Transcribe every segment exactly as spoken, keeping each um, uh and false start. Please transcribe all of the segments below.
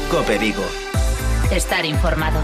COPE Vigo. Estar informado.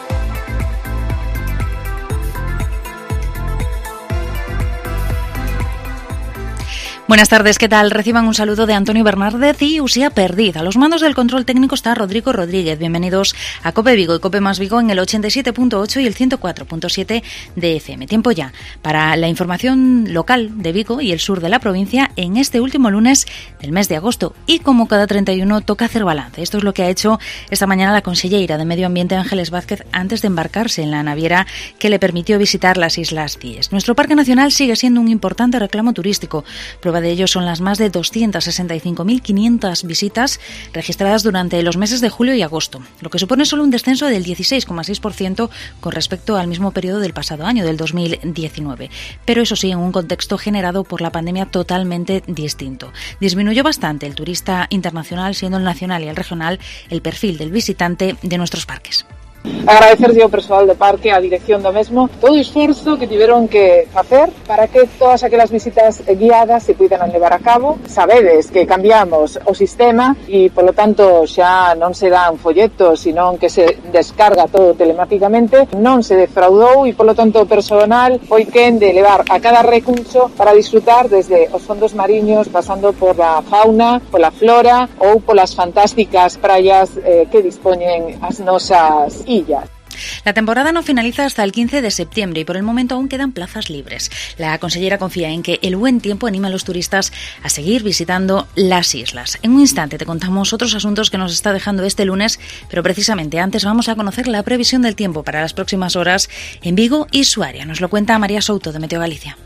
Buenas tardes, ¿qué tal? Reciban un saludo de Antonio Bernárdez y Usía Perdiz. A los mandos del control técnico está Rodrigo Rodríguez. Bienvenidos a COPE Vigo y COPE más Vigo en el ochenta y siete punto ocho y el ciento cuatro punto siete de F M. Tiempo ya para la información local de Vigo y el sur de la provincia en este último lunes del mes de agosto. Y como cada treinta y uno toca hacer balance. Esto es lo que ha hecho esta mañana la conselleira de Medio Ambiente Ángeles Vázquez antes de embarcarse en la naviera que le permitió visitar las Islas Cíes. Nuestro Parque Nacional sigue siendo un importante reclamo turístico. Prueba de ello son las más de doscientas sesenta y cinco mil quinientas visitas registradas durante los meses de julio y agosto, lo que supone solo un descenso del dieciséis coma seis por ciento con respecto al mismo periodo del pasado año, del dos mil diecinueve. Pero eso sí, en un contexto generado por la pandemia totalmente distinto. Disminuyó bastante el turista internacional, siendo el nacional y el regional el perfil del visitante de nuestros parques. Agradecerlle ao persoal do parque, á dirección do mesmo, todo o esforzo que tiveron que facer para que todas aquelas visitas guiadas se puidan levar a cabo. Sabedes que cambiamos o sistema e, polo tanto, xa non se dan folletos, sino que se descarga todo telemáticamente. Non se defraudou e, polo tanto, o personal foi quen de levar a cada recurso para disfrutar desde os fondos mariños, pasando por a fauna, pola flora ou polas fantásticas praias eh, que dispoñen as nosas illas. La temporada no finaliza hasta el quince de septiembre y por el momento aún quedan plazas libres. La consellera confía en que el buen tiempo anime a los turistas a seguir visitando las islas. En un instante te contamos otros asuntos que nos está dejando este lunes, pero precisamente antes vamos a conocer la previsión del tiempo para las próximas horas en Vigo y su área. Nos lo cuenta María Souto de Meteo Galicia.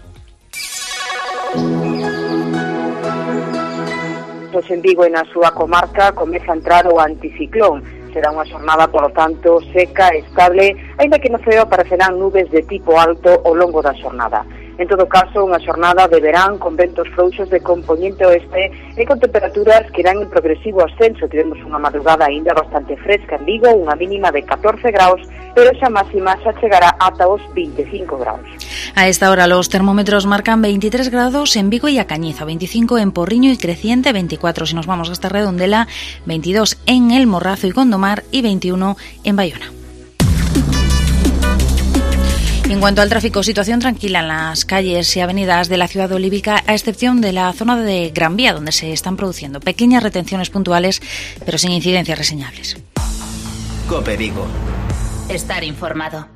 Pois en Vigo e na súa comarca comeza a entrar o anticiclón. Será unha xornada, polo tanto, seca e estable, aínda que no ceo aparecerán nubes de tipo alto ao longo da xornada. En todo caso, unha xornada de verán con ventos frouxos de compoñente oeste e con temperaturas que irán en progresivo ascenso. Tivemos unha madrugada aínda bastante fresca en Vigo, unha mínima de catorce graus, pero esa máxima xa chegará ata os vinte e cinco graus. A esta hora los termómetros marcan veintitrés grados en Vigo y a Cañizo, veinticinco en Porriño y Creciente, veinticuatro si nos vamos hasta Redondela, veintidós en El Morrazo y Gondomar y veintiuno en Bayona. En cuanto al tráfico, situación tranquila en las calles y avenidas de la ciudad olívica, a excepción de la zona de Gran Vía, donde se están produciendo pequeñas retenciones puntuales, pero sin incidencias reseñables. COPE Vigo. Estar informado.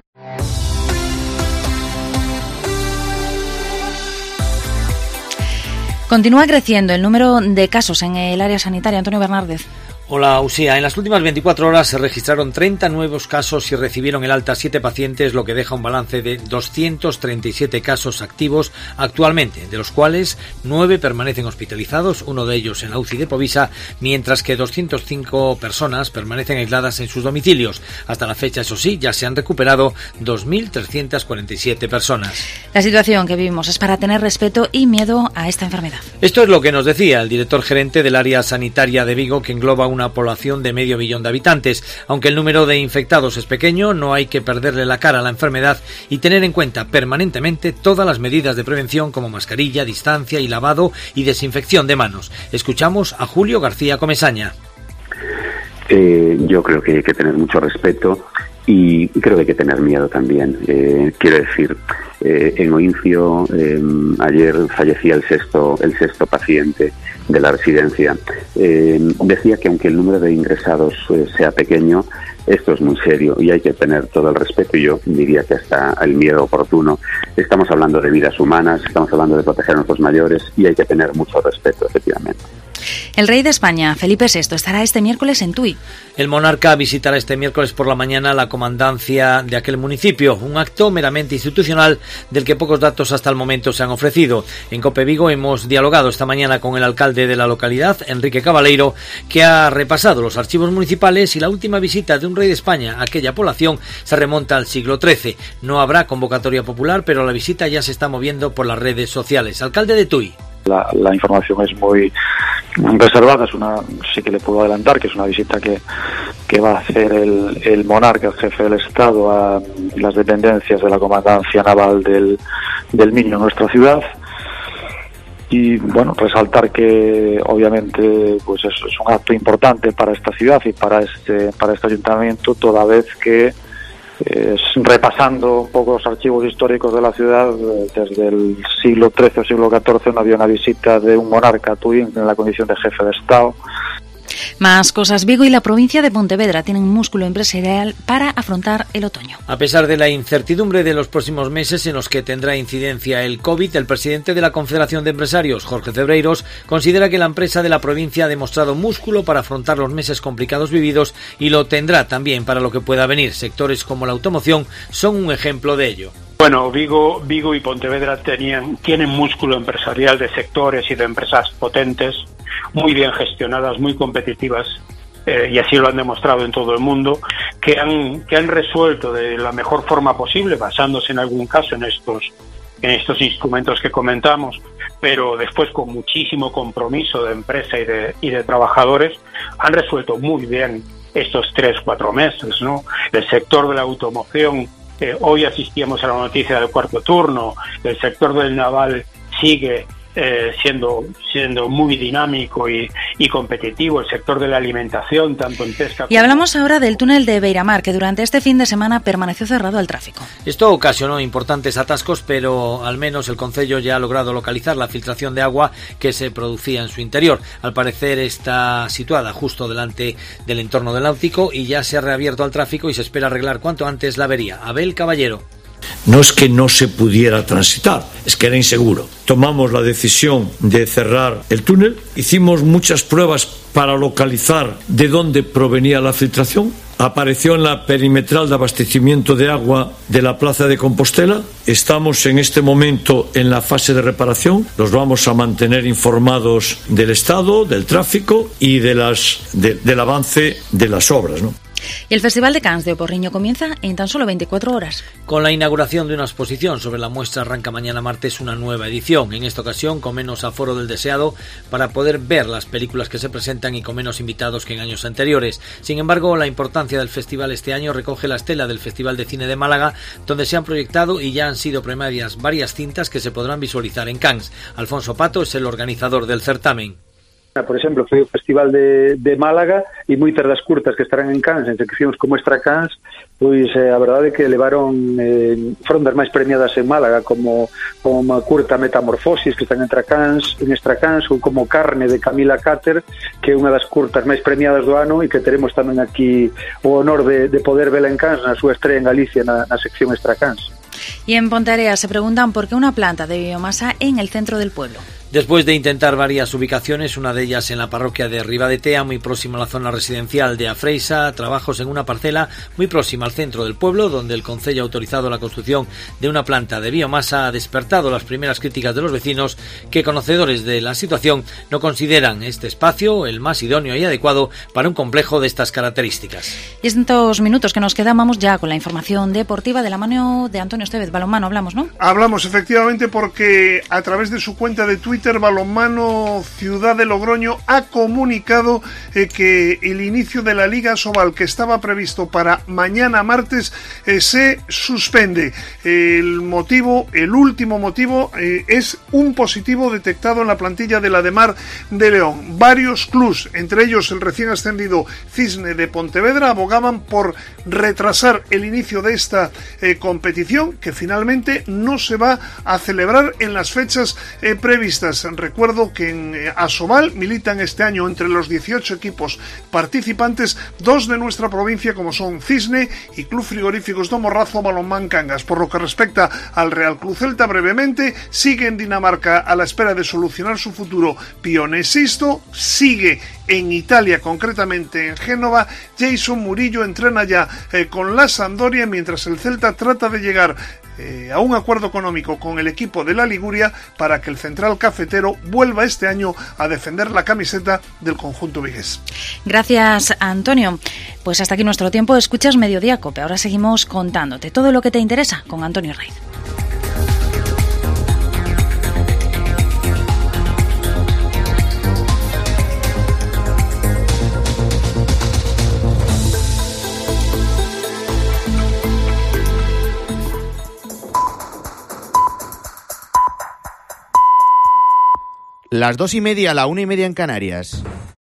Continúa creciendo el número de casos en el área sanitaria. Antonio Bernárdez. Hola, Usía. En las últimas veinticuatro horas se registraron treinta nuevos casos y recibieron el alta siete pacientes, lo que deja un balance de doscientos treinta y siete casos activos actualmente, de los cuales nueve permanecen hospitalizados, uno de ellos en la U C I de Povisa, mientras que doscientas cinco personas permanecen aisladas en sus domicilios. Hasta la fecha, eso sí, ya se han recuperado dos mil trescientas cuarenta y siete personas. La situación que vivimos es para tener respeto y miedo a esta enfermedad. Esto es lo que nos decía el director gerente del área sanitaria de Vigo, que engloba una población de medio millón de habitantes. Aunque el número de infectados es pequeño, no hay que perderle la cara a la enfermedad y tener en cuenta permanentemente todas las medidas de prevención como mascarilla, distancia y lavado y desinfección de manos. Escuchamos a Julio García Comesaña. Eh, yo creo que hay que tener mucho respeto y creo que hay que tener miedo también. Eh, quiero decir, eh, en Oincio eh, ayer fallecía el sexto, el sexto paciente de la residencia. Eh, decía que aunque el número de ingresados eh, sea pequeño, esto es muy serio y hay que tener todo el respeto y yo diría que hasta el miedo oportuno. Estamos hablando de vidas humanas, estamos hablando de proteger a nuestros mayores y hay que tener mucho respeto, efectivamente. El rey de España, Felipe sexto, estará este miércoles en Tui. El monarca visitará este miércoles por la mañana la comandancia de aquel municipio, un acto meramente institucional del que pocos datos hasta el momento se han ofrecido. En COPE Vigo hemos dialogado esta mañana con el alcalde de la localidad, Enrique Cabaleiro, que ha repasado los archivos municipales y la última visita de un rey de España a aquella población se remonta al siglo trece. No habrá convocatoria popular, pero la visita ya se está moviendo por las redes sociales. Alcalde de Tui. La, la información es muy reservada, es una, sí que le puedo adelantar que es una visita que, que va a hacer el, el monarca, el jefe del Estado, a las dependencias de la Comandancia Naval del, del Miño en nuestra ciudad. y bueno, resaltar que obviamente pues es, es un acto importante para esta ciudad y para este para este ayuntamiento, toda vez que eh, repasando un poco los archivos históricos de la ciudad, desde el siglo trece o siglo catorce no había una visita de un monarca a Tui en la condición de jefe de Estado. Más cosas. Vigo y la provincia de Pontevedra tienen un músculo empresarial para afrontar el otoño. A pesar de la incertidumbre de los próximos meses en los que tendrá incidencia el COVID, el presidente de la Confederación de Empresarios, Jorge Cebreiros, considera que la empresa de la provincia ha demostrado músculo para afrontar los meses complicados vividos y lo tendrá también para lo que pueda venir. Sectores como la automoción son un ejemplo de ello. Bueno, Vigo, Vigo y Pontevedra tenían, tienen músculo empresarial de sectores y de empresas potentes, muy bien gestionadas, muy competitivas, eh, y así lo han demostrado en todo el mundo, que han, que han resuelto de la mejor forma posible, basándose en algún caso en estos, en estos instrumentos que comentamos, pero después con muchísimo compromiso de empresa y de, y de trabajadores, han resuelto muy bien estos tres, cuatro meses, ¿no? El sector de la automoción, eh, hoy asistíamos a la noticia del cuarto turno, el sector del naval sigue Eh, siendo siendo muy dinámico y, y competitivo, el sector de la alimentación, tanto en pesca y como... hablamos ahora del túnel de Beiramar, que durante este fin de semana permaneció cerrado al tráfico. Esto ocasionó importantes atascos, pero al menos el concello ya ha logrado localizar la filtración de agua que se producía en su interior. Al parecer está situada justo delante del entorno del náutico y ya se ha reabierto al tráfico y se espera arreglar cuanto antes la avería. Abel Caballero. No es que no se pudiera transitar, es que era inseguro. Tomamos la decisión de cerrar el túnel, hicimos muchas pruebas para localizar de dónde provenía la filtración. Apareció en la perimetral de abastecimiento de agua de la Plaza de Compostela. Estamos en este momento en la fase de reparación. Los vamos a mantener informados del estado, del tráfico y de las, de, del avance de las obras, ¿no? Y el Festival de Cans de Oporriño comienza en tan solo veinticuatro horas. Con la inauguración de una exposición sobre la muestra arranca mañana martes una nueva edición, en esta ocasión con menos aforo del deseado para poder ver las películas que se presentan y con menos invitados que en años anteriores. Sin embargo, la importancia del festival este año recoge la estela del Festival de Cine de Málaga, donde se han proyectado y ya han sido premiadas varias cintas que se podrán visualizar en Cans. Alfonso Pato es el organizador del certamen. Por exemplo, foi o Festival de, de Málaga e moitas das curtas que estarán en Cans, en seccións como Extra Cans, pois eh, a verdade é que levaron eh, foron das máis premiadas en Málaga, como, como a curta Metamorfosis, que están en Extra Cans, en Extra Cans, ou como Carne, de Camila Cáter, que é unha das curtas máis premiadas do ano e que teremos tamén aquí o honor de, de poder vela en Cans na súa estrella en Galicia na, na sección Extra Cans. Y en Ponteareas se preguntan por qué una planta de biomasa en el centro del pueblo. Después de intentar varias ubicaciones, una de ellas en la parroquia de Ribadetea, muy próxima a la zona residencial de Afreisa, trabajos en una parcela muy próxima al centro del pueblo, donde el concello ha autorizado la construcción de una planta de biomasa, ha despertado las primeras críticas de los vecinos, que, conocedores de la situación, no consideran este espacio el más idóneo y adecuado para un complejo de estas características. Y en estos minutos que nos quedan, vamos ya con la información deportiva de la mano de Antonio Estevez. Balonmano, hablamos, ¿no? Hablamos, efectivamente, porque a través de su cuenta de Twitter, Balonmano Ciudad de Logroño ha comunicado eh, que el inicio de la Liga Asobal, que estaba previsto para mañana martes, eh, se suspende. El motivo, el último motivo, eh, es un positivo detectado en la plantilla de la Demar de León. Varios clubs, entre ellos el recién ascendido Cisne de Pontevedra, abogaban por retrasar el inicio de esta eh, competición, que finalmente no se va a celebrar en las fechas eh, previstas. Recuerdo que en Asobal militan este año entre los dieciocho equipos participantes dos de nuestra provincia, como son Cisne y Club Frigoríficos do Morrazo Balonmán Cangas. Por lo que respecta al Real Club Celta, brevemente, sigue en Dinamarca a la espera de solucionar su futuro Pionesisto, sigue en Italia, concretamente en Génova. Jason Murillo entrena ya eh, con la Sampdoria, mientras el Celta trata de llegar Eh, a un acuerdo económico con el equipo de la Liguria para que el central cafetero vuelva este año a defender la camiseta del conjunto vigués. Gracias, Antonio. Pues hasta aquí nuestro tiempo. Escuchas Mediodía Cope. Ahora seguimos contándote todo lo que te interesa con Antonio Raiz. las dos y media, la una y media en Canarias.